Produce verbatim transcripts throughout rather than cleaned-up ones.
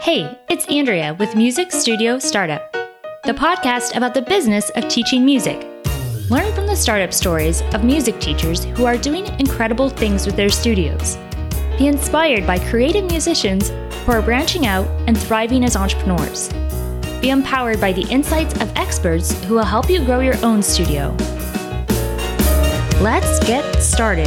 Hey, it's Andrea with Music Studio Startup, the podcast about the business of teaching music. Learn from the startup stories of music teachers who are doing incredible things with their studios. Be inspired by creative musicians who are branching out and thriving as entrepreneurs. Be empowered by the insights of experts who will help you grow your own studio. Let's get started.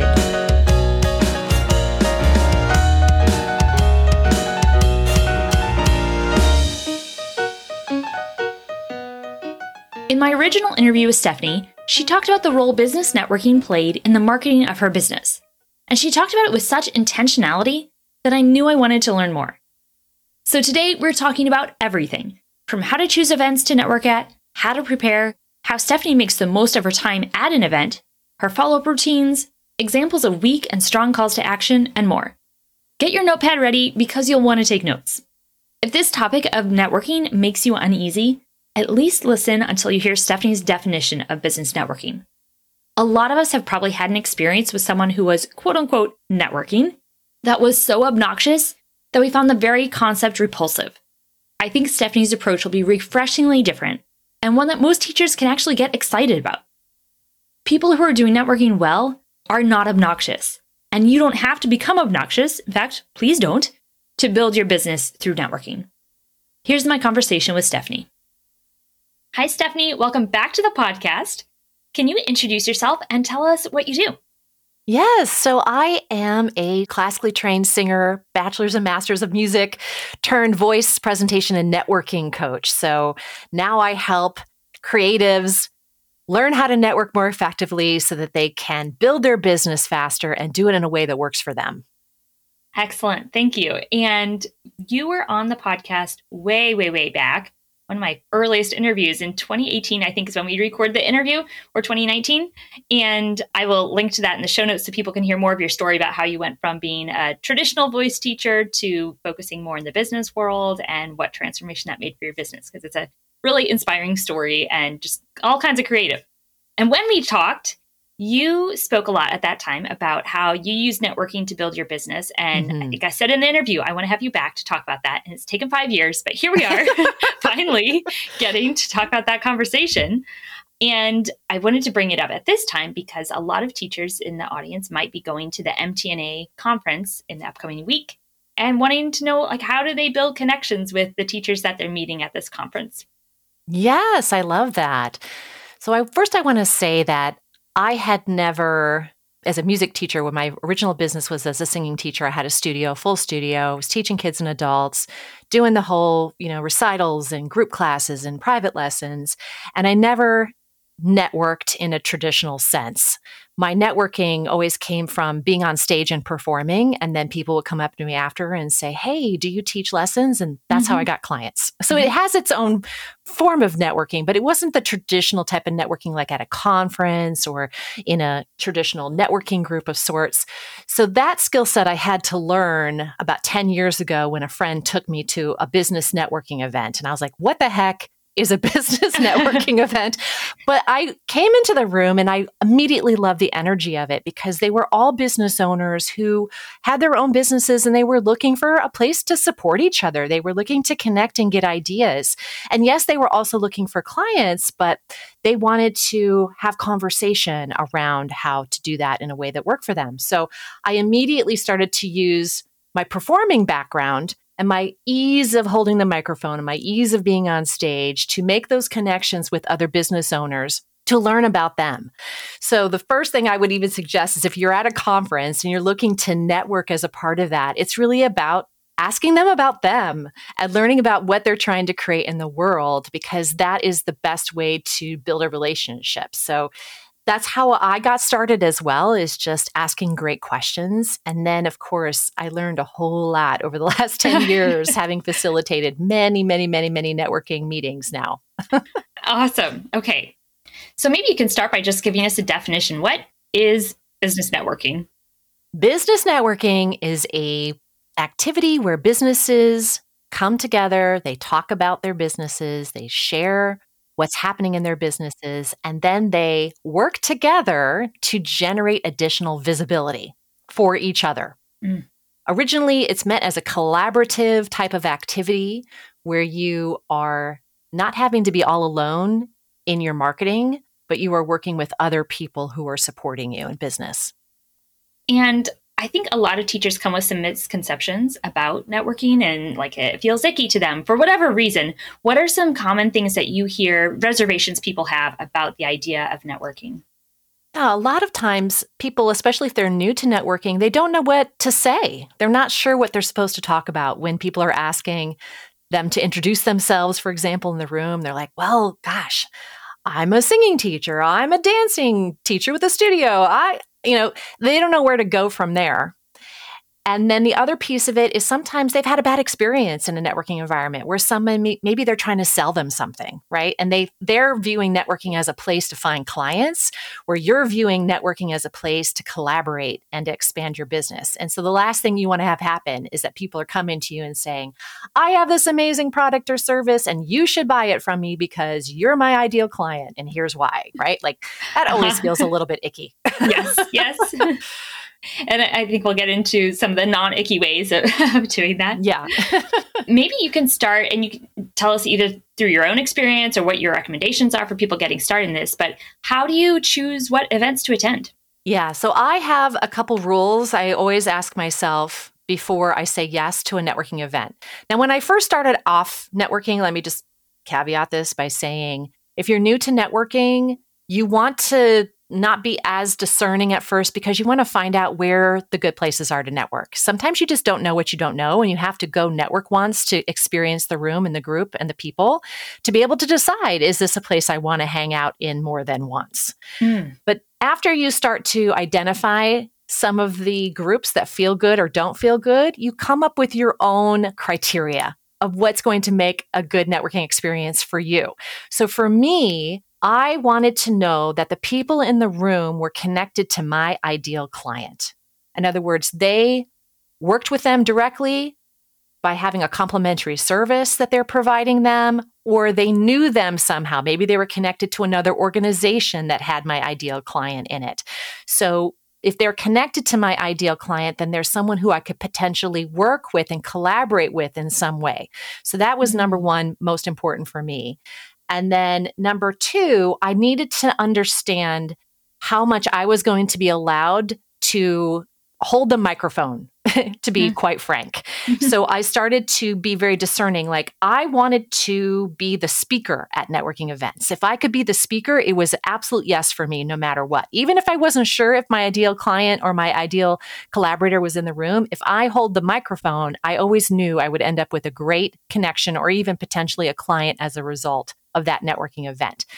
In my original interview with Stephanie, she talked about the role business networking played in the marketing of her business. And she talked about it with such intentionality that I knew I wanted to learn more. So today we're talking about everything, from how to choose events to network at, how to prepare, how Stephanie makes the most of her time at an event, her follow-up routines, examples of weak and strong calls to action, and more. Get your notepad ready because you'll want to take notes. If this topic of networking makes you uneasy, at least listen until you hear Stephanie's definition of business networking. A lot of us have probably had an experience with someone who was quote-unquote networking that was so obnoxious that we found the very concept repulsive. I think Stephanie's approach will be refreshingly different and one that most teachers can actually get excited about. People who are doing networking well are not obnoxious, and you don't have to become obnoxious, in fact, please don't, to build your business through networking. Here's my conversation with Stephanie. Hi, Stephanie. Welcome back to the podcast. Can you introduce yourself and tell us what you do? Yes. So I am a classically trained singer, bachelor's and master's of music, turned voice presentation and networking coach. So now I help creatives learn how to network more effectively so that they can build their business faster and do it in a way that works for them. Excellent. Thank you. And you were on the podcast way, way, way back. One of my earliest interviews in twenty eighteen, I think is when we recorded the interview, or twenty nineteen. And I will link to that in the show notes so people can hear more of your story about how you went from being a traditional voice teacher to focusing more in the business world and what transformation that made for your business, because it's a really inspiring story and just all kinds of creative. And when we talked, you spoke a lot at that time about how you use networking to build your business. And mm-hmm. I think I said in the interview, I want to have you back to talk about that. And it's taken five years, but here we are, finally getting to talk about that conversation. And I wanted to bring it up at this time because a lot of teachers in the audience might be going to the M T N A conference in the upcoming week and wanting to know, like, how do they build connections with the teachers that they're meeting at this conference? Yes, I love that. So I, first I want to say that I had never, as a music teacher, when my original business was as a singing teacher, I had a studio, full studio, I was teaching kids and adults, doing the whole, you know, recitals and group classes and private lessons. And I never networked in a traditional sense. My networking always came from being on stage and performing, and then people would come up to me after and say, hey, do you teach lessons? And that's mm-hmm. how I got clients. So mm-hmm. it has its own form of networking, but it wasn't the traditional type of networking like at a conference or in a traditional networking group of sorts. So that skill set I had to learn about ten years ago when a friend took me to a business networking event. And I was like, what the heck is a business networking event? But I came into the room and I immediately loved the energy of it because they were all business owners who had their own businesses and they were looking for a place to support each other. They were looking to connect and get ideas. And yes, they were also looking for clients, but they wanted to have conversation around how to do that in a way that worked for them. So I immediately started to use my performing background and my ease of holding the microphone and my ease of being on stage to make those connections with other business owners to learn about them. So the first thing I would even suggest is if you're at a conference and you're looking to network as a part of that, it's really about asking them about them and learning about what they're trying to create in the world, because that is the best way to build a relationship. So that's how I got started as well, is just asking great questions. And then, of course, I learned a whole lot over the last ten years, having facilitated many, many, many, many networking meetings now. Awesome. Okay. So maybe you can start by just giving us a definition. What is business networking? Business networking is a activity where businesses come together, they talk about their businesses, they share what's happening in their businesses, and then they work together to generate additional visibility for each other. Mm. Originally, it's meant as a collaborative type of activity where you are not having to be all alone in your marketing, but you are working with other people who are supporting you in business. And I think a lot of teachers come with some misconceptions about networking and like it feels icky to them for whatever reason. What are some common things that you hear reservations people have about the idea of networking? Yeah, a lot of times people, especially if they're new to networking, they don't know what to say. They're not sure what they're supposed to talk about when people are asking them to introduce themselves, for example, in the room. They're like, well, gosh, I'm a singing teacher. I'm a dancing teacher with a studio. I, you know, they don't know where to go from there. And then the other piece of it is sometimes they've had a bad experience in a networking environment where someone, maybe they're trying to sell them something, right? And they, they're viewing networking as a place to find clients, where you're viewing networking as a place to collaborate and to expand your business. And so the last thing you want to have happen is that people are coming to you and saying, I have this amazing product or service and you should buy it from me because you're my ideal client. And here's why, right? Like that always uh-huh. feels a little bit icky. Yes, yes. And I think we'll get into some of the non-icky ways of, of doing that. Yeah. Maybe you can start and you can tell us either through your own experience or what your recommendations are for people getting started in this. But how do you choose what events to attend? Yeah. So I have a couple rules I always ask myself before I say yes to a networking event. Now, when I first started off networking, let me just caveat this by saying, if you're new to networking, you want to not be as discerning at first because you want to find out where the good places are to network. Sometimes you just don't know what you don't know, and you have to go network once to experience the room and the group and the people to be able to decide, is this a place I want to hang out in more than once? Mm. But after you start to identify some of the groups that feel good or don't feel good, you come up with your own criteria of what's going to make a good networking experience for you. So for me, I wanted to know that the people in the room were connected to my ideal client. In other words, they worked with them directly by having a complimentary service that they're providing them, or they knew them somehow. Maybe they were connected to another organization that had my ideal client in it. So if they're connected to my ideal client, then there's someone who I could potentially work with and collaborate with in some way. So that was number one, most important for me. And then number two, I needed to understand how much I was going to be allowed to hold the microphone, to be mm-hmm. quite frank. Mm-hmm. So I started to be very discerning. Like I wanted to be the speaker at networking events. If I could be the speaker, it was an absolute yes for me, no matter what. Even if I wasn't sure if my ideal client or my ideal collaborator was in the room, if I hold the microphone, I always knew I would end up with a great connection or even potentially a client as a result of that networking event.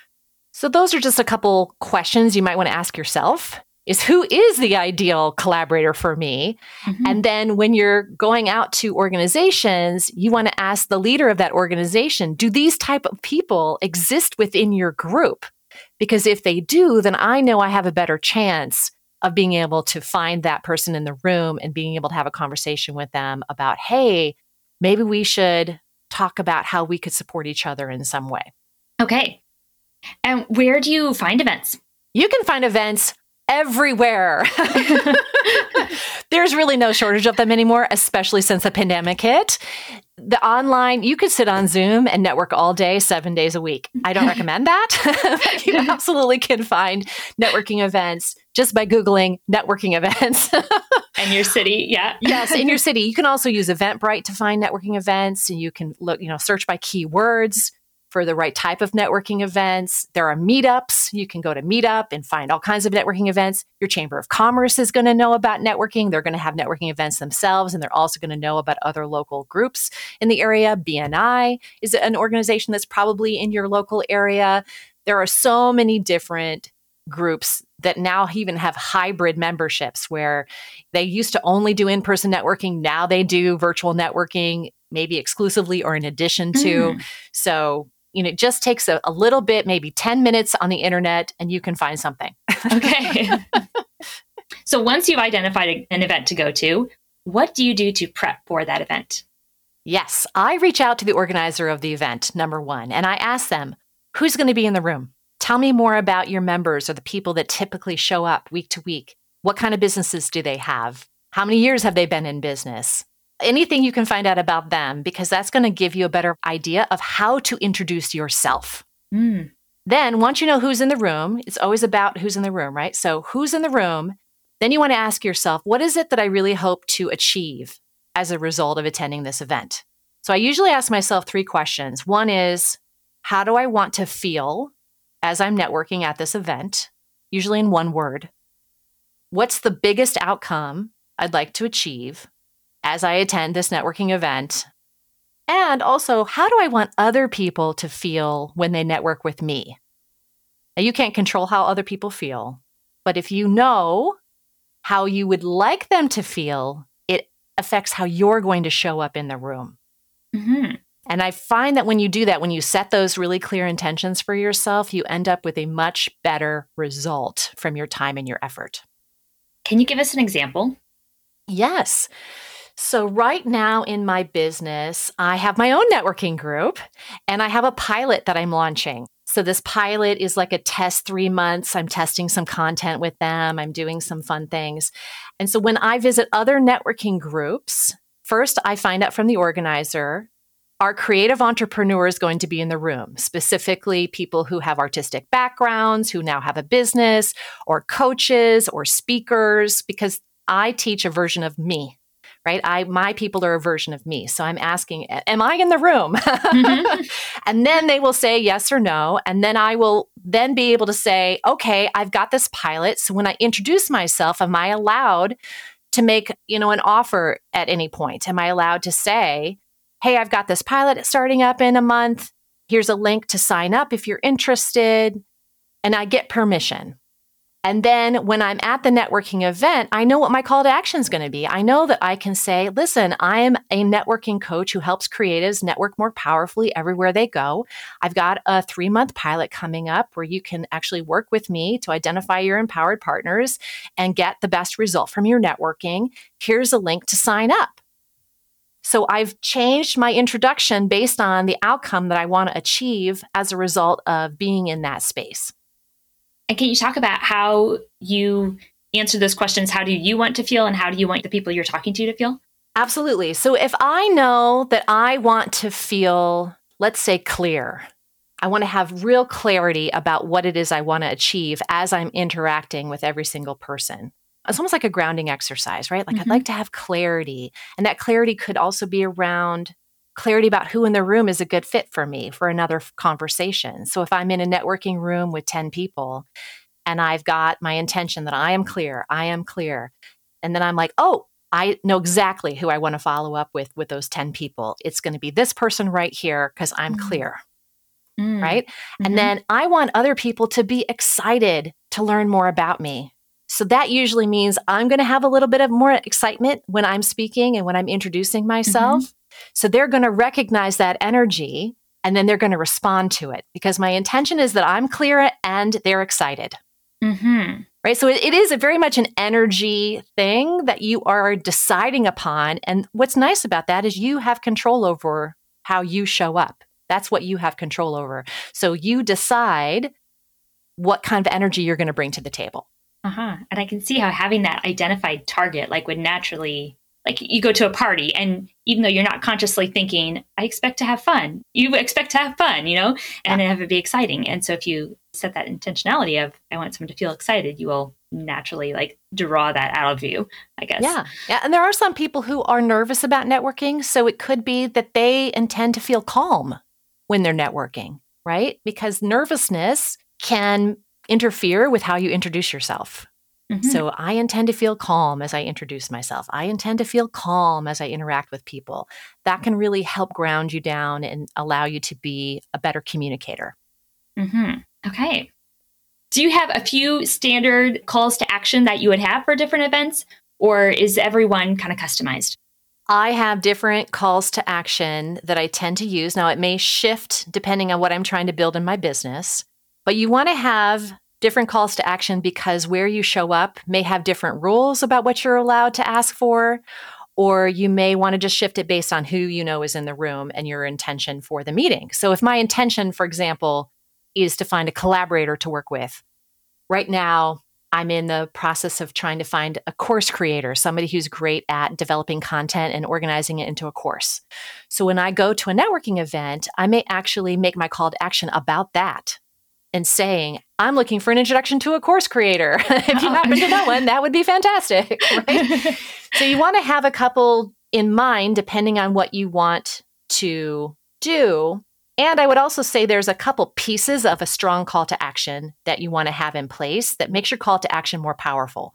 So those are just a couple questions you might want to ask yourself. Is who is the ideal collaborator for me? Mm-hmm. And then when you're going out to organizations, you want to ask the leader of that organization, do these type of people exist within your group? Because if they do, then I know I have a better chance of being able to find that person in the room and being able to have a conversation with them about, hey, maybe we should talk about how we could support each other in some way. Okay. And where do you find events? You can find events everywhere. There's really no shortage of them anymore, especially since the pandemic hit. The online, you could sit on Zoom and network all day, seven days a week. I don't recommend that. You absolutely can find networking events just by Googling networking events. In your city, yeah. Yes, in your city. You can also use Eventbrite to find networking events, and you can look, you know, search by keywords for the right type of networking events. There are meetups. You can go to Meetup and find all kinds of networking events. Your Chamber of Commerce is going to know about networking. They're going to have networking events themselves, and they're also going to know about other local groups in the area. B N I is an organization that's probably in your local area. There are so many different groups that now even have hybrid memberships where they used to only do in-person networking. Now they do virtual networking, maybe exclusively or in addition to. Mm. So you know, it just takes a, a little bit, maybe ten minutes on the internet, and you can find something. Okay. So once you've identified an event to go to, what do you do to prep for that event? Yes, I reach out to the organizer of the event, number one, and I ask them, who's going to be in the room? Tell me more about your members or the people that typically show up week to week. What kind of businesses do they have? How many years have they been in business? Anything you can find out about them, because that's going to give you a better idea of how to introduce yourself. Mm. Then once you know who's in the room, it's always about who's in the room, right? So who's in the room? Then you want to ask yourself, what is it that I really hope to achieve as a result of attending this event? So I usually ask myself three questions. One is, how do I want to feel as I'm networking at this event? Usually in one word. What's the biggest outcome I'd like to achieve as I attend this networking event? And also, how do I want other people to feel when they network with me? Now, you can't control how other people feel, but if you know how you would like them to feel, it affects how you're going to show up in the room. Mm-hmm. And I find that when you do that, when you set those really clear intentions for yourself, you end up with a much better result from your time and your effort. Can you give us an example? Yes. So right now in my business, I have my own networking group and I have a pilot that I'm launching. So this pilot is like a test three months. I'm testing some content with them. I'm doing some fun things. And so when I visit other networking groups, first I find out from the organizer, are creative entrepreneurs going to be in the room, specifically people who have artistic backgrounds, who now have a business, or coaches or speakers, because I teach a version of me. Right? I, my people are a version of me. So I'm asking, am I in the room? Mm-hmm. And then they will say yes or no. And then I will then be able to say, okay, I've got this pilot. So when I introduce myself, am I allowed to make, you know, an offer at any point? Am I allowed to say, hey, I've got this pilot starting up in a month. Here's a link to sign up if you're interested. And I get permission. And then when I'm at the networking event, I know what my call to action is going to be. I know that I can say, listen, I am a networking coach who helps creatives network more powerfully everywhere they go. I've got a three-month pilot coming up where you can actually work with me to identify your empowered partners and get the best result from your networking. Here's a link to sign up. So I've changed my introduction based on the outcome that I want to achieve as a result of being in that space. And can you talk about how you answer those questions? How do you want to feel and how do you want the people you're talking to to feel? Absolutely. So if I know that I want to feel, let's say, clear, I want to have real clarity about what it is I want to achieve as I'm interacting with every single person. It's almost like a grounding exercise, right? Like mm-hmm. I'd like to have clarity. And that clarity could also be around clarity about who in the room is a good fit for me for another conversation. So if I'm in a networking room with ten people and I've got my intention that I am clear, I am clear. And then I'm like, oh, I know exactly who I want to follow up with, with those ten people. It's going to be this person right here because I'm mm-hmm. clear, mm-hmm. right? Mm-hmm. And then I want other people to be excited to learn more about me. So that usually means I'm going to have a little bit of more excitement when I'm speaking and when I'm introducing myself. Mm-hmm. So they're going to recognize that energy and then they're going to respond to it because my intention is that I'm clear and they're excited. Mm-hmm. Right. So it, it is a very much an energy thing that you are deciding upon. And what's nice about that is you have control over how you show up. That's what you have control over. So you decide what kind of energy you're going to bring to the table. Uh-huh. And I can see how having that identified target like would naturally, like you go to a party and even though you're not consciously thinking, I expect to have fun, you expect to have fun, you know, and yeah. have it be exciting. And so if you set that intentionality of, I want someone to feel excited, you will naturally like draw that out of you, I guess. Yeah. Yeah. And there are some people who are nervous about networking. So it could be that they intend to feel calm when they're networking, right? Because nervousness can interfere with how you introduce yourself. Mm-hmm. So I intend to feel calm as I introduce myself. I intend to feel calm as I interact with people. That can really help ground you down and allow you to be a better communicator. Mm-hmm. Okay. Do you have a few standard calls to action that you would have for different events, or is everyone kind of customized? I have different calls to action that I tend to use. Now, it may shift depending on what I'm trying to build in my business, but you want to have different calls to action because where you show up may have different rules about what you're allowed to ask for, or you may want to just shift it based on who you know is in the room and your intention for the meeting. So if my intention, for example, is to find a collaborator to work with, right now, I'm in the process of trying to find a course creator, somebody who's great at developing content and organizing it into a course. So when I go to a networking event, I may actually make my call to action about that and saying, I'm looking for an introduction to a course creator. If you happen to know one, that would be fantastic, right? So you want to have a couple in mind, depending on what you want to do. And I would also say there's a couple pieces of a strong call to action that you want to have in place that makes your call to action more powerful.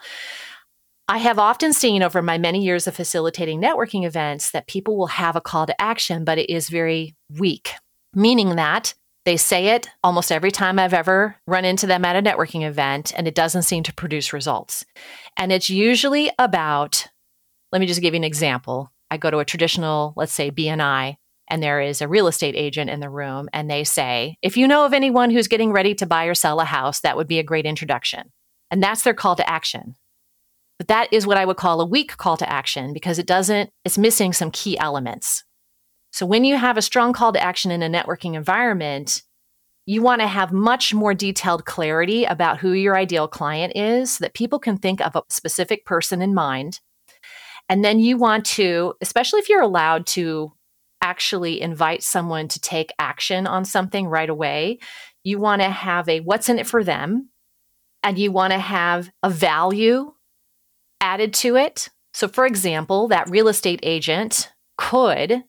I have often seen over my many years of facilitating networking events that people will have a call to action, but it is very weak, meaning that they say it almost every time I've ever run into them at a networking event, and it doesn't seem to produce results. And it's usually about, let me just give you an example. I go to a traditional, let's say, B and I, and there is a real estate agent in the room, and they say, if you know of anyone who's getting ready to buy or sell a house, that would be a great introduction. And that's their call to action. But that is what I would call a weak call to action because it doesn't, it's missing some key elements. So when you have a strong call to action in a networking environment, you want to have much more detailed clarity about who your ideal client is so that people can think of a specific person in mind. And then you want to, especially if you're allowed to actually invite someone to take action on something right away, you want to have a what's in it for them, and you want to have a value added to it. So for example, that real estate agent could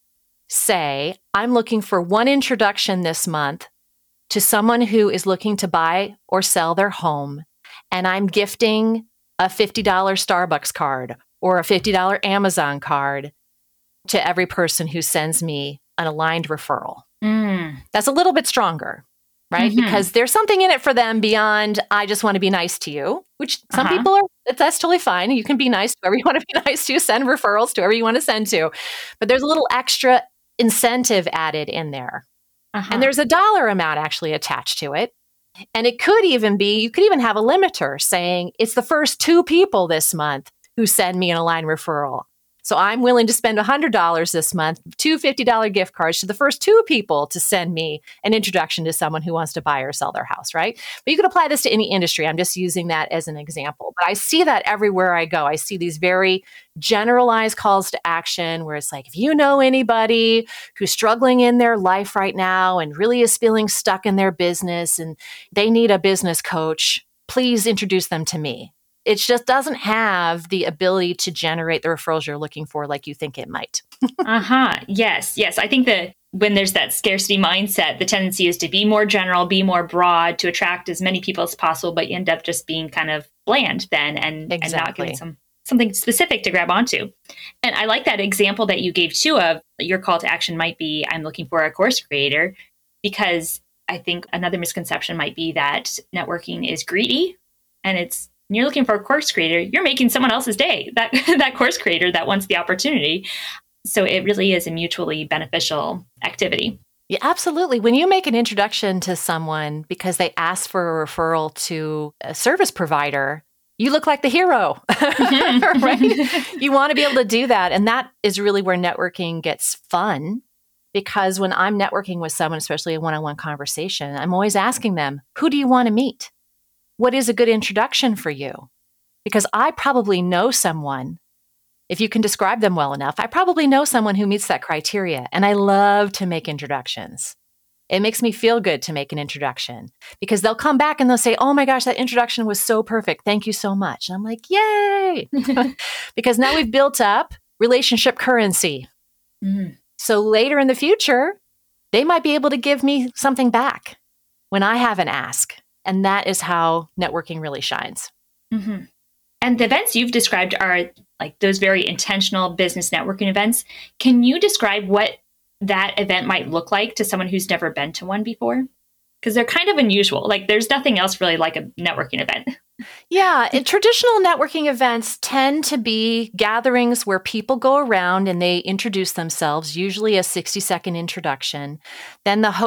say, I'm looking for one introduction this month to someone who is looking to buy or sell their home, and I'm gifting a fifty dollars Starbucks card or a fifty dollars Amazon card to every person who sends me an aligned referral. Mm. That's a little bit stronger, right? Mm-hmm. Because there's something in it for them beyond, I just want to be nice to you, which some uh-huh. people are, that's totally fine. You can be nice to whoever you want to be nice to, send referrals to whoever you want to send to. But there's a little extra incentive added in there. Uh-huh. And there's a dollar amount actually attached to it. And it could even be, you could even have a limiter saying, it's the first two people this month who send me an aligned referral. So I'm willing to spend one hundred dollars this month, two fifty dollars gift cards to the first two people to send me an introduction to someone who wants to buy or sell their house, right? But you can apply this to any industry. I'm just using that as an example. But I see that everywhere I go. I see these very generalized calls to action where it's like, if you know anybody who's struggling in their life right now and really is feeling stuck in their business and they need a business coach, please introduce them to me. It just doesn't have the ability to generate the referrals you're looking for like you think it might. uh-huh. Yes. Yes. I think that when there's that scarcity mindset, the tendency is to be more general, be more broad, to attract as many people as possible, but you end up just being kind of bland then and, exactly. and not giving some something specific to grab onto. And I like that example that you gave too of your call to action might be, I'm looking for a course creator, because I think another misconception might be that networking is greedy and it's and you're looking for a course creator, you're making someone else's day, that that course creator that wants the opportunity. So it really is a mutually beneficial activity. Yeah, absolutely. When you make an introduction to someone because they ask for a referral to a service provider, you look like the hero, mm-hmm. right? You want to be able to do that. And that is really where networking gets fun. Because when I'm networking with someone, especially a one-on-one conversation, I'm always asking them, who do you want to meet? What is a good introduction for you? Because I probably know someone, if you can describe them well enough, I probably know someone who meets that criteria. And I love to make introductions. It makes me feel good to make an introduction because they'll come back and they'll say, oh my gosh, that introduction was so perfect. Thank you so much. And I'm like, yay. Because now we've built up relationship currency. Mm-hmm. So later in the future, they might be able to give me something back when I have an ask. And that is how networking really shines. Mm-hmm. And the events you've described are like those very intentional business networking events. Can you describe what that event might look like to someone who's never been to one before? Because they're kind of unusual. Like there's nothing else really like a networking event. Yeah, and traditional networking events tend to be gatherings where people go around and they introduce themselves, usually a sixty second introduction. Then the host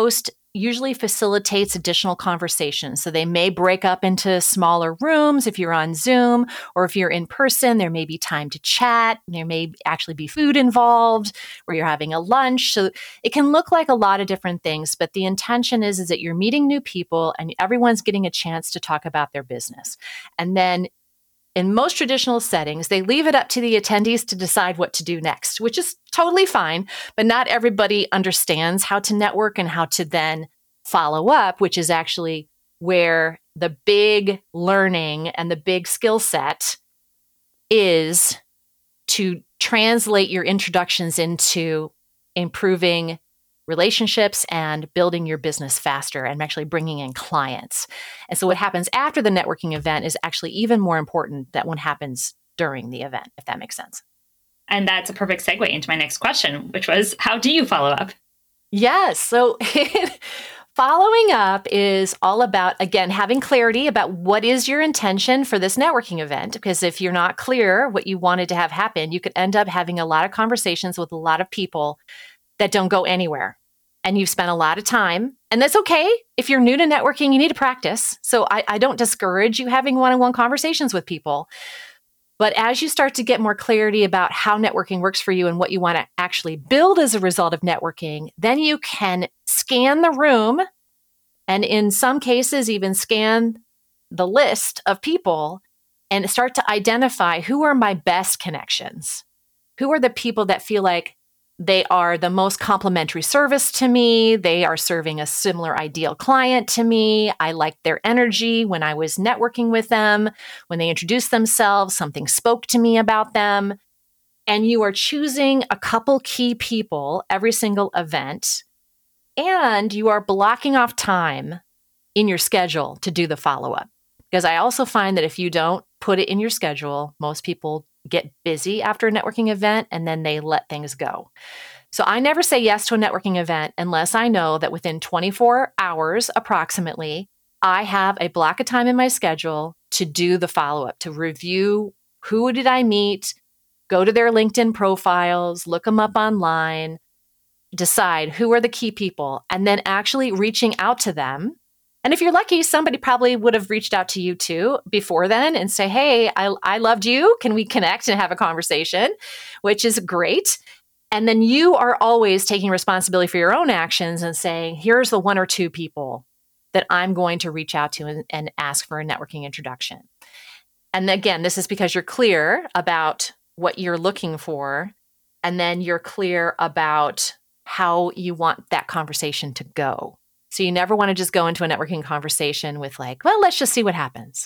usually facilitates additional conversations. So they may break up into smaller rooms if you're on Zoom, or if you're in person, there may be time to chat. There may actually be food involved, or you're having a lunch. So it can look like a lot of different things, but the intention is, is that you're meeting new people and everyone's getting a chance to talk about their business. And then in most traditional settings, they leave it up to the attendees to decide what to do next, which is totally fine. But not everybody understands how to network and how to then follow up, which is actually where the big learning and the big skill set is to translate your introductions into improving relationships and building your business faster and actually bringing in clients. And so what happens after the networking event is actually even more important than what happens during the event, if that makes sense. And that's a perfect segue into my next question, which was, how do you follow up? Yes. So following up is all about, again, having clarity about what is your intention for this networking event. Because if you're not clear what you wanted to have happen, you could end up having a lot of conversations with a lot of people that don't go anywhere. And you've spent a lot of time. And that's okay. If you're new to networking, you need to practice. So I, I don't discourage you having one-on-one conversations with people. But as you start to get more clarity about how networking works for you and what you want to actually build as a result of networking, then you can scan the room and in some cases even scan the list of people and start to identify who are my best connections. Who are the people that feel like they are the most complimentary service to me. They are serving a similar ideal client to me. I liked their energy when I was networking with them. When they introduced themselves, something spoke to me about them. And you are choosing a couple key people every single event. And you are blocking off time in your schedule to do the follow-up. Because I also find that if you don't put it in your schedule, most people get busy after a networking event and then they let things go. So I never say yes to a networking event unless I know that within twenty-four hours approximately, I have a block of time in my schedule to do the follow-up, to review who did I meet, go to their LinkedIn profiles, look them up online, decide who are the key people, and then actually reaching out to them. And if you're lucky, somebody probably would have reached out to you too before then and say, hey, I, I loved you. Can we connect and have a conversation? Which is great. And then you are always taking responsibility for your own actions and saying, here's the one or two people that I'm going to reach out to and, and ask for a networking introduction. And again, this is because you're clear about what you're looking for. And then you're clear about how you want that conversation to go. So you never want to just go into a networking conversation with like, well, let's just see what happens.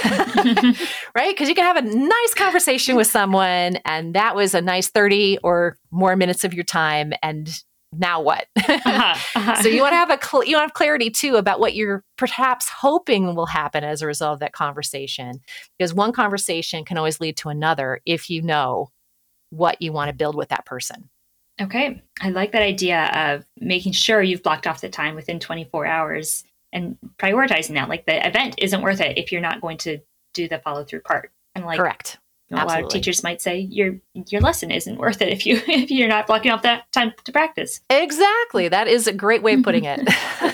Right? Because you can have a nice conversation with someone and that was a nice thirty or more minutes of your time. And now what? uh-huh, uh-huh. So you want to have a cl- you want to have clarity too about what you're perhaps hoping will happen as a result of that conversation. Because one conversation can always lead to another if you know what you want to build with that person. Okay. I like that idea of making sure you've blocked off the time within twenty-four hours and prioritizing that. Like the event isn't worth it if you're not going to do the follow through part. And like correct. You know, a lot of teachers might say your your lesson isn't worth it if you if you're not blocking off that time to practice. Exactly. That is a great way of putting it.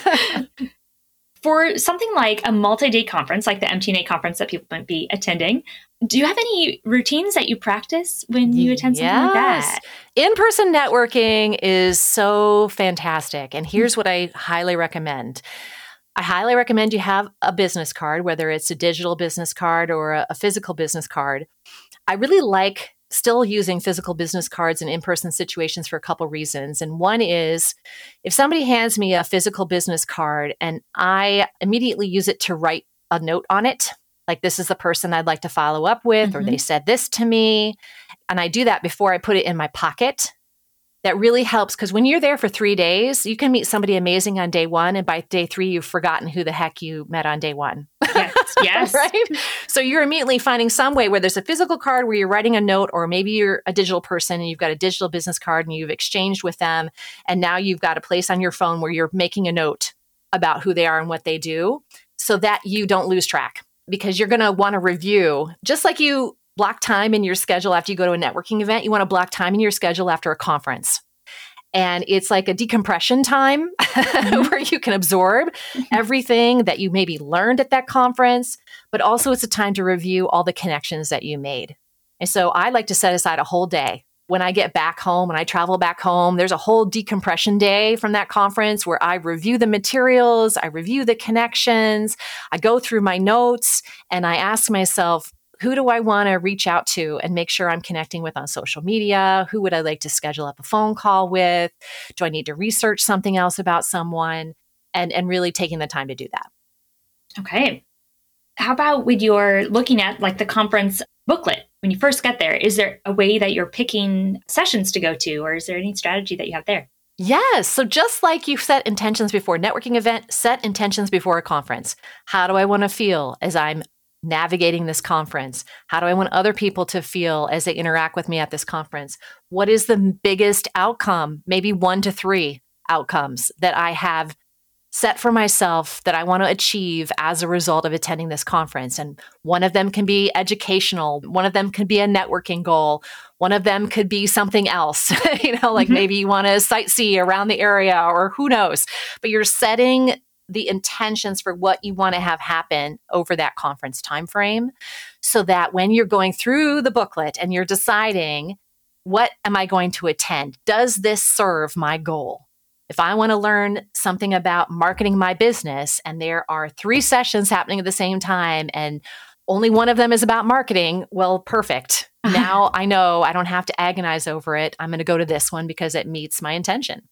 For something like a multi-day conference, like the M T N A conference that people might be attending, do you have any routines that you practice when you attend something yes. like that? In-person networking is so fantastic. And here's what I highly recommend. I highly recommend you have a business card, whether it's a digital business card or a, a physical business card. I really like still using physical business cards in in-person situations for a couple reasons. And one is if somebody hands me a physical business card and I immediately use it to write a note on it, like this is the person I'd like to follow up with, mm-hmm. or they said this to me, and I do that before I put it in my pocket, that really helps because when you're there for three days, you can meet somebody amazing on day one. And by day three, you've forgotten who the heck you met on day one. Yes. Yes. Right? So you're immediately finding some way where there's a physical card where you're writing a note, or maybe you're a digital person and you've got a digital business card and you've exchanged with them. And now you've got a place on your phone where you're making a note about who they are and what they do so that you don't lose track, because you're going to want to review, just like you block time in your schedule after you go to a networking event, you want to block time in your schedule after a conference. And it's like a decompression time mm-hmm. where you can absorb everything that you maybe learned at that conference, but also it's a time to review all the connections that you made. And so I like to set aside a whole day. When I get back home, when I travel back home, there's a whole decompression day from that conference where I review the materials, I review the connections, I go through my notes, and I ask myself, who do I want to reach out to and make sure I'm connecting with on social media? Who would I like to schedule up a phone call with? Do I need to research something else about someone? And, and really taking the time to do that. Okay. How about with your looking at like the conference booklet? When you first get there, is there a way that you're picking sessions to go to, or is there any strategy that you have there? Yes. So just like you set intentions before a networking event, set intentions before a conference. How do I want to feel as I'm navigating this conference? How do I want other people to feel as they interact with me at this conference? What is the biggest outcome, maybe one to three outcomes that I have set for myself that I want to achieve as a result of attending this conference? And one of them can be educational. One of them could be a networking goal. One of them could be something else, you know, like mm-hmm. maybe you want to sightsee around the area or who knows, but you're setting the intentions for what you want to have happen over that conference timeframe so that when you're going through the booklet and you're deciding, what am I going to attend? Does this serve my goal? If I want to learn something about marketing my business and there are three sessions happening at the same time and only one of them is about marketing, well, perfect. Now I know I don't have to agonize over it. I'm going to go to this one because it meets my intention.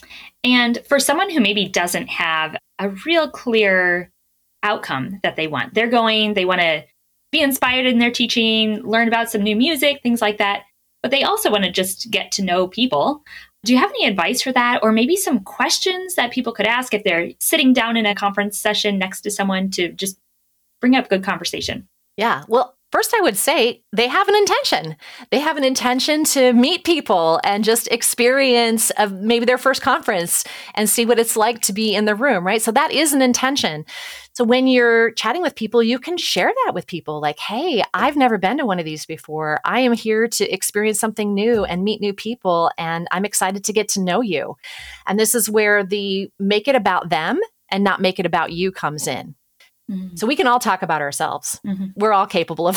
And for someone who maybe doesn't have a real clear outcome that they want, they're going, they want to be inspired in their teaching, learn about some new music, things like that, but they also want to just get to know people. Do you have any advice for that? Or maybe some questions that people could ask if they're sitting down in a conference session next to someone to just bring up good conversation? Yeah. Well, first, I would say they have an intention. They have an intention to meet people and just experience of maybe their first conference and see what it's like to be in the room, right? So that is an intention. So when you're chatting with people, you can share that with people like, hey, I've never been to one of these before. I am here to experience something new and meet new people, and I'm excited to get to know you. And this is where the make it about them and not make it about you comes in. Mm-hmm. So we can all talk about ourselves. Mm-hmm. We're all capable of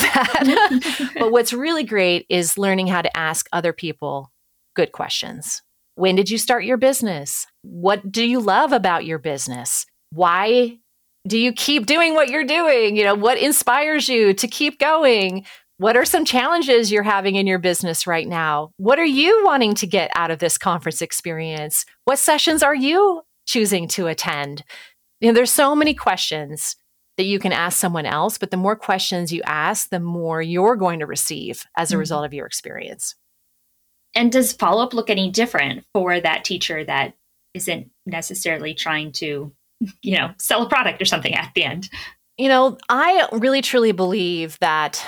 that. But what's really great is learning how to ask other people good questions. When did you start your business? What do you love about your business? Why do you keep doing what you're doing? You know, what inspires you to keep going? What are some challenges you're having in your business right now? What are you wanting to get out of this conference experience? What sessions are you choosing to attend? You know, there's so many questions that you can ask someone else, but the more questions you ask, the more you're going to receive as a mm-hmm. result of your experience. And does follow-up look any different for that teacher that isn't necessarily trying to, you know, sell a product or something at the end? You know, I really truly believe that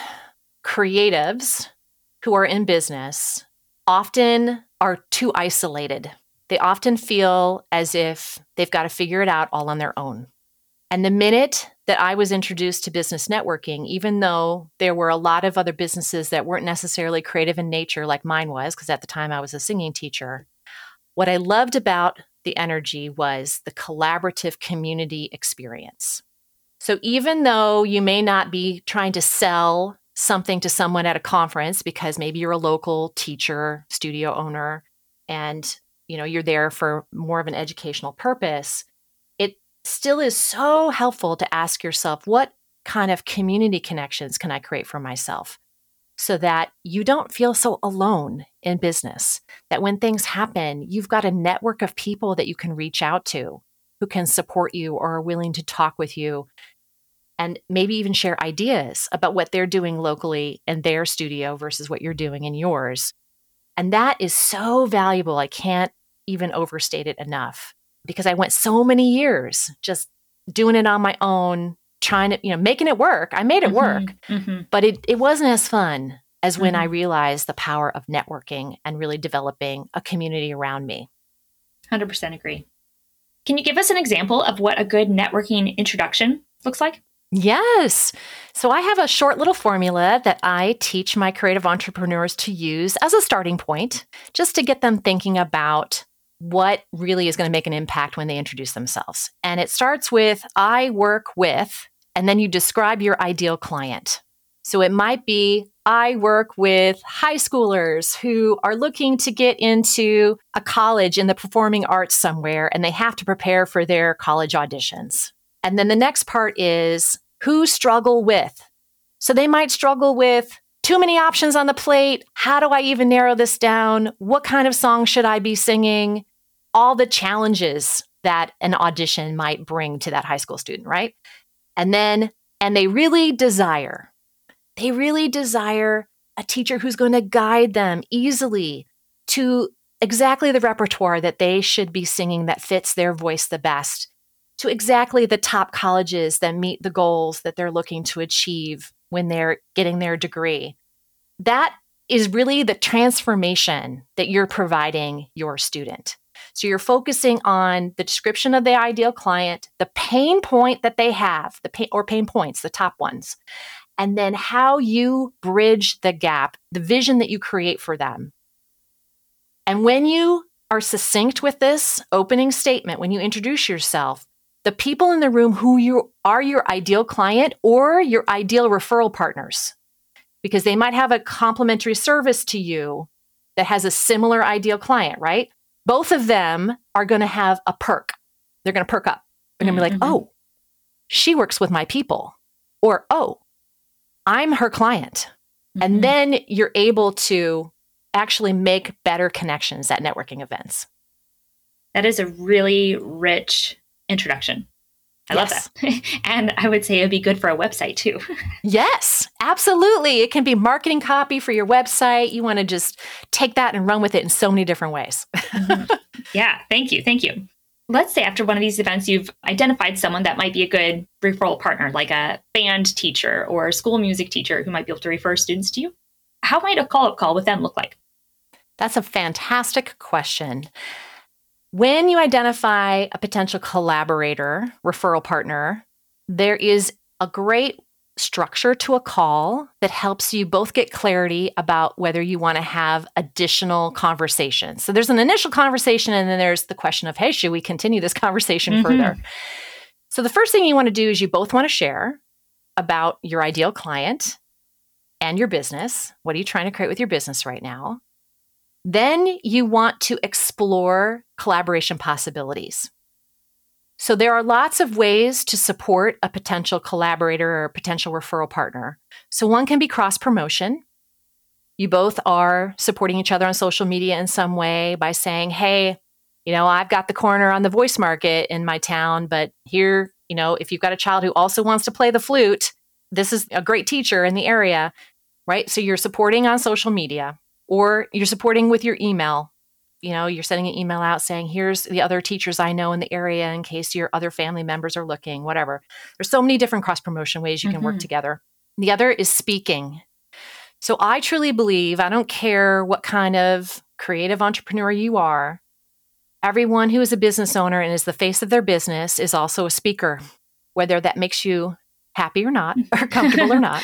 creatives who are in business often are too isolated. They often feel as if they've got to figure it out all on their own. And the minute that I was introduced to business networking, even though there were a lot of other businesses that weren't necessarily creative in nature like mine was, because at the time I was a singing teacher, what I loved about the energy was the collaborative community experience. So even though you may not be trying to sell something to someone at a conference because maybe you're a local teacher, studio owner, and you know you're there for more of an educational purpose, still is so helpful to ask yourself, what kind of community connections can I create for myself so that you don't feel so alone in business, that when things happen, you've got a network of people that you can reach out to who can support you or are willing to talk with you and maybe even share ideas about what they're doing locally in their studio versus what you're doing in yours. And that is so valuable. I can't even overstate it enough. Because I went so many years just doing it on my own, trying to, you know, making it work. I made it mm-hmm, work, mm-hmm. but it, it wasn't as fun as when mm-hmm. I realized the power of networking and really developing a community around me. one hundred percent agree. Can you give us an example of what a good networking introduction looks like? Yes. So I have a short little formula that I teach my creative entrepreneurs to use as a starting point, just to get them thinking about what really is going to make an impact when they introduce themselves. And it starts with, I work with, and then you describe your ideal client. So it might be, I work with high schoolers who are looking to get into a college in the performing arts somewhere, and they have to prepare for their college auditions. And then the next part is, who struggle with. So they might struggle with too many options on the plate. How do I even narrow this down? What kind of song should I be singing? All the challenges that an audition might bring to that high school student, right? And then, and they really desire, they really desire a teacher who's going to guide them easily to exactly the repertoire that they should be singing that fits their voice the best, to exactly the top colleges that meet the goals that they're looking to achieve when they're getting their degree. That is really the transformation that you're providing your student. So you're focusing on the description of the ideal client, the pain point that they have, the pain or pain points, the top ones, and then how you bridge the gap, the vision that you create for them. And when you are succinct with this opening statement, when you introduce yourself, the people in the room who you are your ideal client or your ideal referral partners, because they might have a complimentary service to you that has a similar ideal client, right? Both of them are going to have a perk. They're going to perk up. They're going to be like, oh, she works with my people. Or, oh, I'm her client. Mm-hmm. And then you're able to actually make better connections at networking events. That is a really rich introduction. I yes. love that. And I would say it'd be good for a website too. Yes, absolutely. It can be marketing copy for your website. You want to just take that and run with it in so many different ways. Mm-hmm. Yeah, thank you. Thank you. Let's say after one of these events, you've identified someone that might be a good referral partner, like a band teacher or a school music teacher who might be able to refer students to you. How might a call-up call with them look like? That's a fantastic question. When you identify a potential collaborator, referral partner, there is a great structure to a call that helps you both get clarity about whether you want to have additional conversations. So there's an initial conversation, and then there's the question of, hey, should we continue this conversation mm-hmm. further? So the first thing you want to do is you both want to share about your ideal client and your business. What are you trying to create with your business right now? Then you want to explore collaboration possibilities. So there are lots of ways to support a potential collaborator or a potential referral partner. So one can be cross-promotion. You both are supporting each other on social media in some way by saying, hey, you know, I've got the corner on the voice market in my town, but here, you know, if you've got a child who also wants to play the flute, this is a great teacher in the area, right? So you're supporting on social media. Or you're supporting with your email. You know, you're sending an email out saying, here's the other teachers I know in the area in case your other family members are looking, whatever. There's so many different cross-promotion ways you can mm-hmm. work together. The other is speaking. So I truly believe, I don't care what kind of creative entrepreneur you are, everyone who is a business owner and is the face of their business is also a speaker, whether that makes you happy or not, or comfortable or not.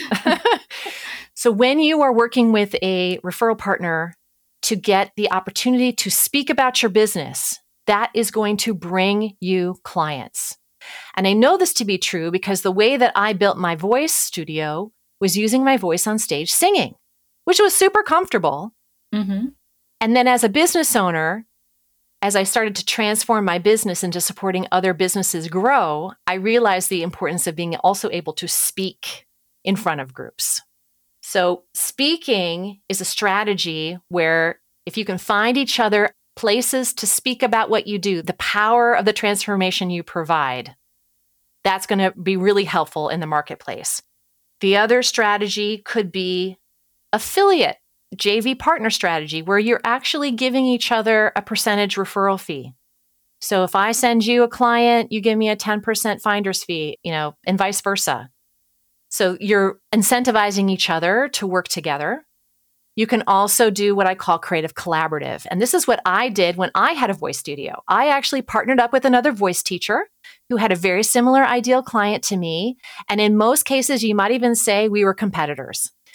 So when you are working with a referral partner to get the opportunity to speak about your business, that is going to bring you clients. And I know this to be true because the way that I built my voice studio was using my voice on stage singing, which was super comfortable. Mm-hmm. And then as a business owner, as I started to transform my business into supporting other businesses grow, I realized the importance of being also able to speak in front of groups. So speaking is a strategy where if you can find each other places to speak about what you do, the power of the transformation you provide, that's going to be really helpful in the marketplace. The other strategy could be affiliate, J V partner strategy, where you're actually giving each other a percentage referral fee. So if I send you a client, you give me a ten percent finder's fee, you know, and vice versa. So you're incentivizing each other to work together. You can also do what I call creative collaborative. And this is what I did when I had a voice studio. I actually partnered up with another voice teacher who had a very similar ideal client to me. And in most cases, you might even say we were competitors.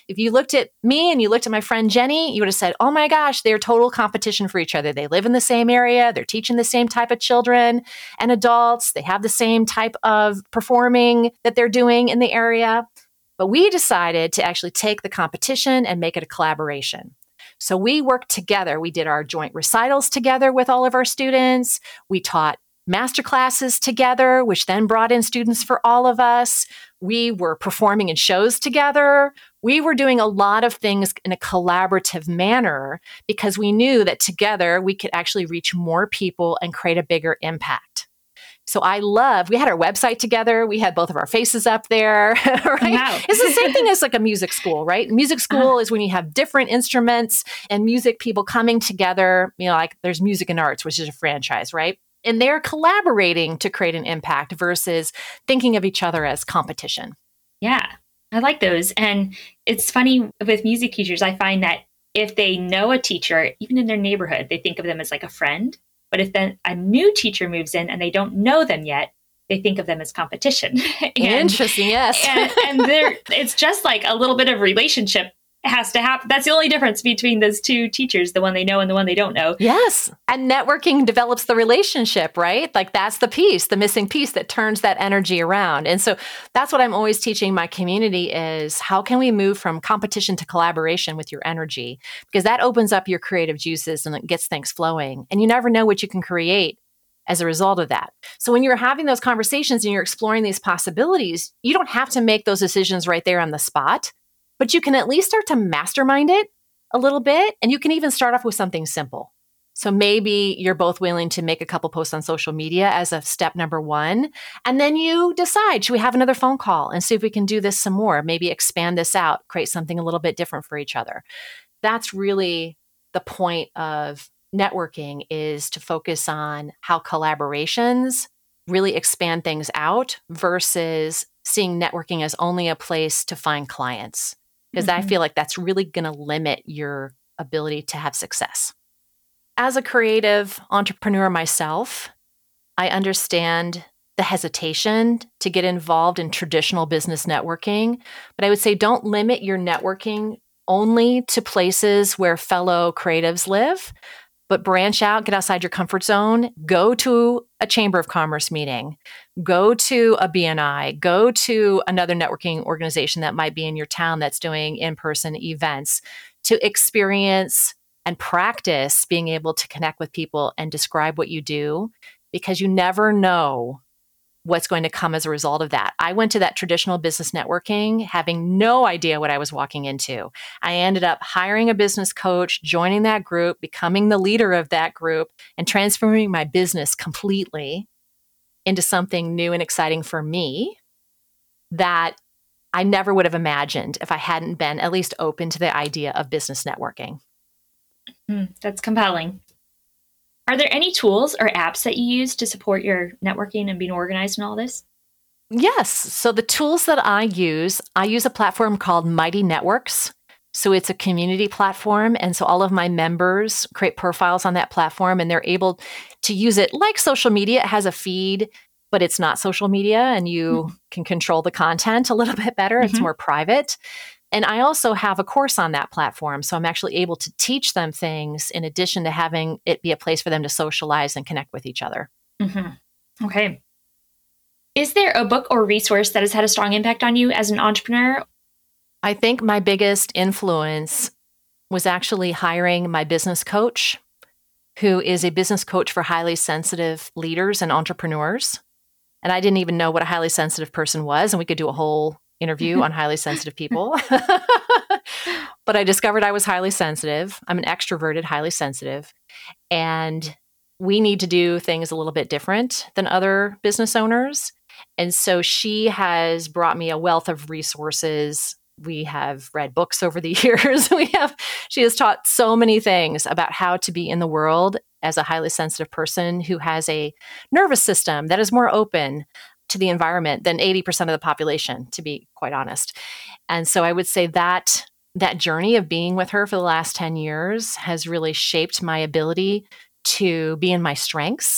If you looked at me and you looked at my friend Jenny, you would have said, oh my gosh, they're total competition for each other. They live in the same area. They're teaching the same type of children and adults. They have the same type of performing that they're doing in the area. But we decided to actually take the competition and make it a collaboration. So we worked together. We did our joint recitals together with all of our students. We taught master classes together, which then brought in students for all of us. We were performing in shows together. We were doing a lot of things in a collaborative manner because we knew that together we could actually reach more people and create a bigger impact. So I love, we had our website together. We had both of our faces up there, right? Wow. It's the same thing as like a music school, right? Music school uh-huh. is when you have different instruments and music people coming together, you know, like there's Music and Arts, which is a franchise, right? And they're collaborating to create an impact versus thinking of each other as competition. Yeah, I like those. And it's funny with music teachers, I find that if they know a teacher, even in their neighborhood, they think of them as like a friend. But if then a new teacher moves in and they don't know them yet, they think of them as competition. and, Interesting, yes. and and they're, it's just like a little bit of relationship has to happen. That's the only difference between those two teachers, the one they know and the one they don't know. Yes. And networking develops the relationship, right? Like that's the piece, the missing piece that turns that energy around. And so that's what I'm always teaching my community is how can we move from competition to collaboration with your energy? Because that opens up your creative juices and it gets things flowing. And you never know what you can create as a result of that. So when you're having those conversations and you're exploring these possibilities, you don't have to make those decisions right there on the spot. But you can at least start to mastermind it a little bit. And you can even start off with something simple. So maybe you're both willing to make a couple posts on social media as a step number one. And then you decide, should we have another phone call and see if we can do this some more? Maybe expand this out, create something a little bit different for each other. That's really the point of networking, is to focus on how collaborations really expand things out versus seeing networking as only a place to find clients. Because mm-hmm. I feel like that's really going to limit your ability to have success. As a creative entrepreneur myself, I understand the hesitation to get involved in traditional business networking. But I would say don't limit your networking only to places where fellow creatives live, but branch out, get outside your comfort zone, go to a Chamber of Commerce meeting, go to a B N I, go to another networking organization that might be in your town that's doing in-person events to experience and practice being able to connect with people and describe what you do, because you never know what's going to come as a result of that. I went to that traditional business networking having no idea what I was walking into. I ended up hiring a business coach, joining that group, becoming the leader of that group, and transforming my business completely into something new and exciting for me that I never would have imagined if I hadn't been at least open to the idea of business networking. Mm, that's compelling. Are there any tools or apps that you use to support your networking and being organized and all this? Yes. So the tools that I use, I use a platform called Mighty Networks. So it's a community platform. And so all of my members create profiles on that platform and they're able to use it like social media. It has a feed, but it's not social media and you mm-hmm. can control the content a little bit better. Mm-hmm. It's more private. And I also have a course on that platform. So I'm actually able to teach them things in addition to having it be a place for them to socialize and connect with each other. Mm-hmm. Okay. Is there a book or resource that has had a strong impact on you as an entrepreneur? I think my biggest influence was actually hiring my business coach, who is a business coach for highly sensitive leaders and entrepreneurs. And I didn't even know what a highly sensitive person was. And we could do a whole interview on highly sensitive people. But I discovered I was highly sensitive. I'm an extroverted, highly sensitive. And we need to do things a little bit different than other business owners. And so she has brought me a wealth of resources. We have read books over the years. We have, she has taught so many things about how to be in the world as a highly sensitive person who has a nervous system that is more open to the environment than eighty percent of the population, to be quite honest. And so I would say that that journey of being with her for the last ten years has really shaped my ability to be in my strengths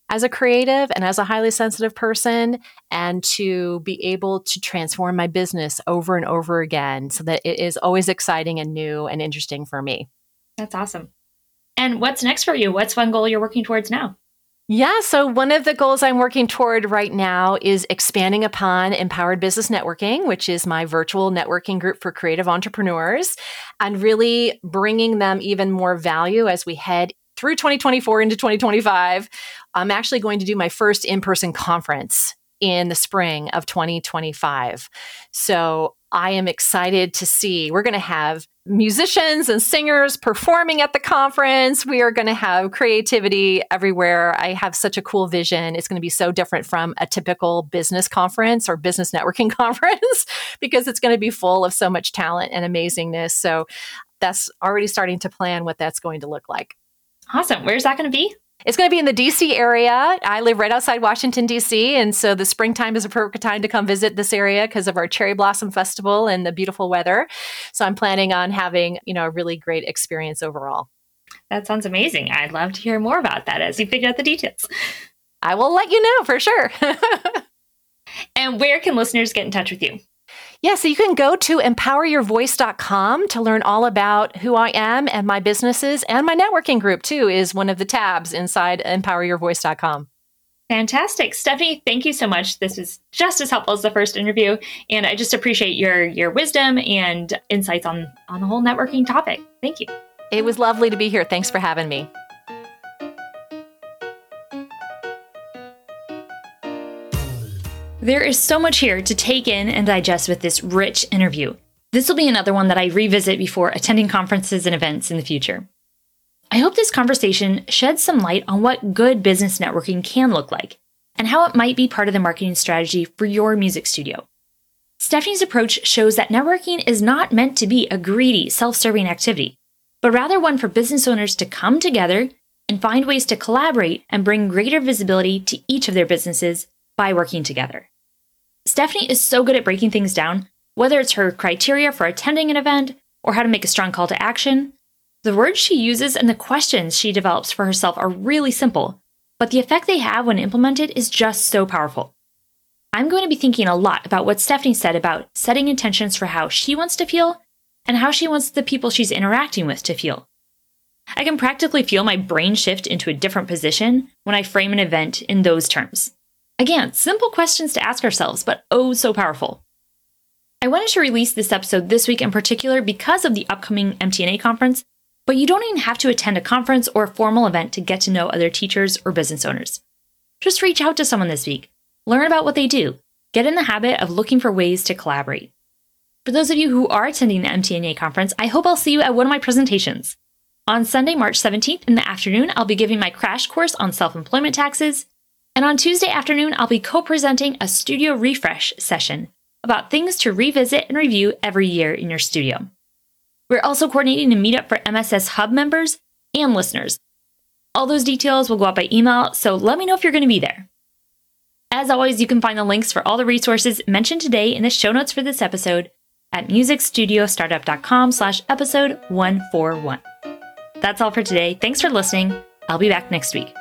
as a creative and as a highly sensitive person, and to be able to transform my business over and over again so that it is always exciting and new and interesting for me. That's awesome. And what's next for you? What's one goal you're working towards now? Yeah, so one of the goals I'm working toward right now is expanding upon Empowered Business Networking, which is my virtual networking group for creative entrepreneurs, and really bringing them even more value as we head through twenty twenty-four into twenty twenty-five. I'm actually going to do my first in-person conference in the spring of twenty twenty-five. So I am excited to see, we're going to have musicians and singers performing at the conference. We are going to have creativity everywhere. I have such a cool vision. It's going to be so different from a typical business conference or business networking conference because it's going to be full of so much talent and amazingness. So that's already starting to plan what that's going to look like. Awesome. Where's that going to be? It's going to be in the D C area. I live right outside Washington, D C. And so the springtime is a perfect time to come visit this area because of our Cherry Blossom Festival and the beautiful weather. So I'm planning on having, you know, a really great experience overall. That sounds amazing. I'd love to hear more about that as you figure out the details. I will let you know for sure. And where can listeners get in touch with you? Yeah, so you can go to empower your voice dot com to learn all about who I am and my businesses, and my networking group too is one of the tabs inside empower your voice dot com. Fantastic. Stephanie, thank you so much. This was just as helpful as the first interview, and I just appreciate your your wisdom and insights on, on the whole networking topic. Thank you. It was lovely to be here. Thanks for having me. There is so much here to take in and digest with this rich interview. This will be another one that I revisit before attending conferences and events in the future. I hope this conversation sheds some light on what good business networking can look like and how it might be part of the marketing strategy for your music studio. Stephanie's approach shows that networking is not meant to be a greedy, self-serving activity, but rather one for business owners to come together and find ways to collaborate and bring greater visibility to each of their businesses by working together. Stephanie is so good at breaking things down, whether it's her criteria for attending an event or how to make a strong call to action. The words she uses and the questions she develops for herself are really simple, but the effect they have when implemented is just so powerful. I'm going to be thinking a lot about what Stephanie said about setting intentions for how she wants to feel and how she wants the people she's interacting with to feel. I can practically feel my brain shift into a different position when I frame an event in those terms. Again, simple questions to ask ourselves, but oh so powerful. I wanted to release this episode this week in particular because of the upcoming M T N A conference, but you don't even have to attend a conference or a formal event to get to know other teachers or business owners. Just reach out to someone this week, learn about what they do, get in the habit of looking for ways to collaborate. For those of you who are attending the M T N A conference, I hope I'll see you at one of my presentations. On Sunday, March seventeenth in the afternoon, I'll be giving my crash course on self-employment taxes. And on Tuesday afternoon, I'll be co-presenting a studio refresh session about things to revisit and review every year in your studio. We're also coordinating a meetup for M S S Hub members and listeners. All those details will go out by email, so let me know if you're going to be there. As always, you can find the links for all the resources mentioned today in the show notes for this episode at music studio startup dot com slash episode one forty-one. That's all for today. Thanks for listening. I'll be back next week.